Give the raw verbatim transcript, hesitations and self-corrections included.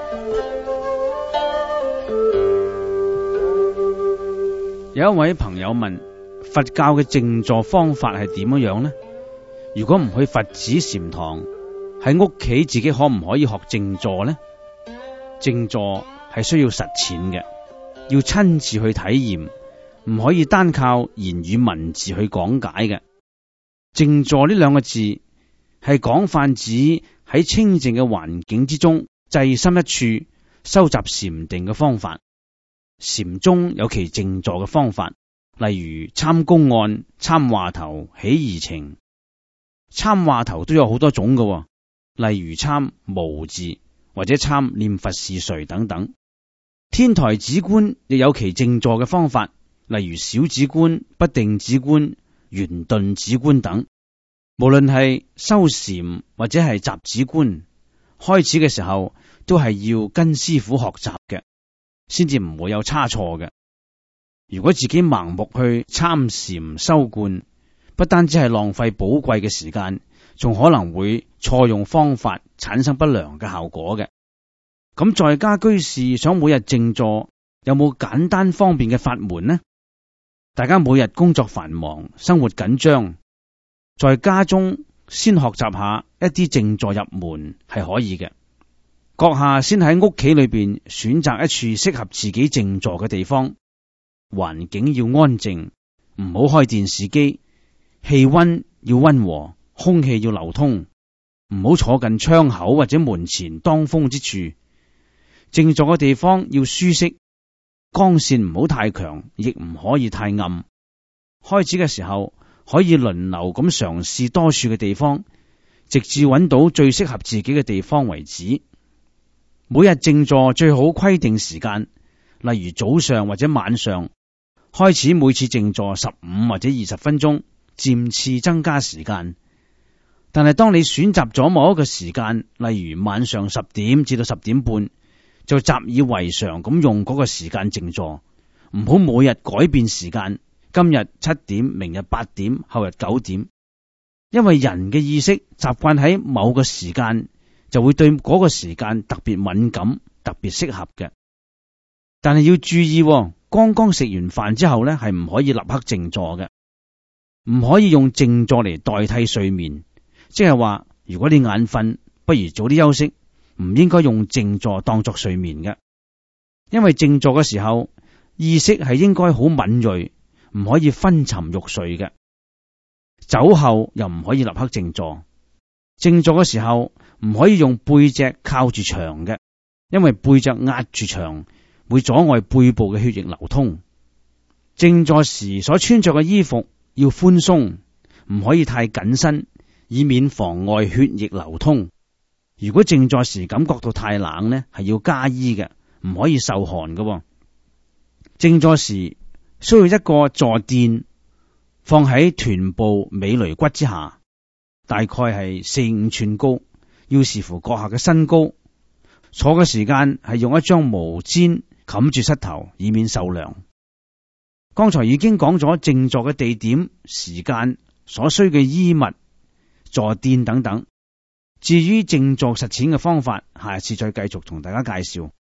有一位朋友問，佛教嘅靜坐方法係點樣樣呢？如果唔去佛寺禪堂，喺屋企自己可唔可以學靜坐呢？靜坐係需要實踐嘅，要親自去體驗，唔可以單靠言語文字去講解嘅。靜坐呢兩個字係廣泛指喺清靜嘅環境之中，滯心一處，收集禪定嘅方法。禪宗有其靜坐嘅方法，例如參公案、參話頭、起疑情。參話頭都有好多種嘅，例如參無字或者參念佛是誰等等。天台止觀亦有其靜坐嘅方法，例如小止觀、不定止觀、圓頓止觀等。無論係修禪或者係集止觀，開始嘅時候都係要跟師傅學習嘅，先至唔會有差錯嘅。如果自己盲目去參禪修觀，不單止係浪費寶貴嘅時間，仲可能會錯用方法，產生不良嘅效果嘅。咁在家居士想每日靜坐，有冇簡單方便嘅法門呢？大家每日工作繁忙，生活緊張，在家中先學習下一啲靜坐入門係可以嘅。閣下先喺屋企裏邊選擇一處適合自己靜坐嘅地方，環境要安靜，唔好開電視機，氣溫要溫和，空氣要流通，唔好坐近窗口或者門前當風之處。靜坐嘅地方要舒適，光線唔好太強，亦唔可以太暗。開始嘅時候可以輪流咁嘗試多處嘅地方，直至揾到最適合自己嘅地方為止。每日靜坐最好規定時間，例如早上或者晚上。開始每次靜坐十五或者二十分鐘，漸次增加時間。但係當你選擇咗某一個時間，例如晚上十點至到十點半，就習以為常咁用嗰個時間靜坐，唔好每日改變時間。今日七點，明日八點，後日九點。因為人嘅意識習慣喺某個時間，就會對嗰個時間特別敏感，特別適合嘅。但係要注意，剛剛食完飯之後呢，係唔可以立刻靜坐嘅，唔可以用靜坐嚟代替睡眠。即係話，如果你眼瞓，不如早啲休息，唔應該用靜坐當作睡眠嘅。因為靜坐嘅時候，意識係應該好敏銳，唔可以昏沉欲睡嘅。酒後又唔可以立刻靜坐。靜坐嘅時候唔可以用背脊靠住牆嘅，因為背脊壓住牆會阻礙背部嘅血液流通。靜坐時所穿着嘅衣服要寬鬆，唔可以太緊身，以免妨礙血液流通。如果靜坐時感覺到太冷呢，係要加衣嘅，唔可以受寒嘅。靜坐時需要一個坐墊放喺臀部尾閭骨之下，大概係四五寸高，要視乎閣下嘅身高。坐嘅時間係用一張毛氈冚住膝頭，以免受涼。剛才已經講咗靜坐嘅地點、時間、所需嘅衣物、坐墊等等。至於靜坐實踐嘅方法，下次再繼續同大家介紹。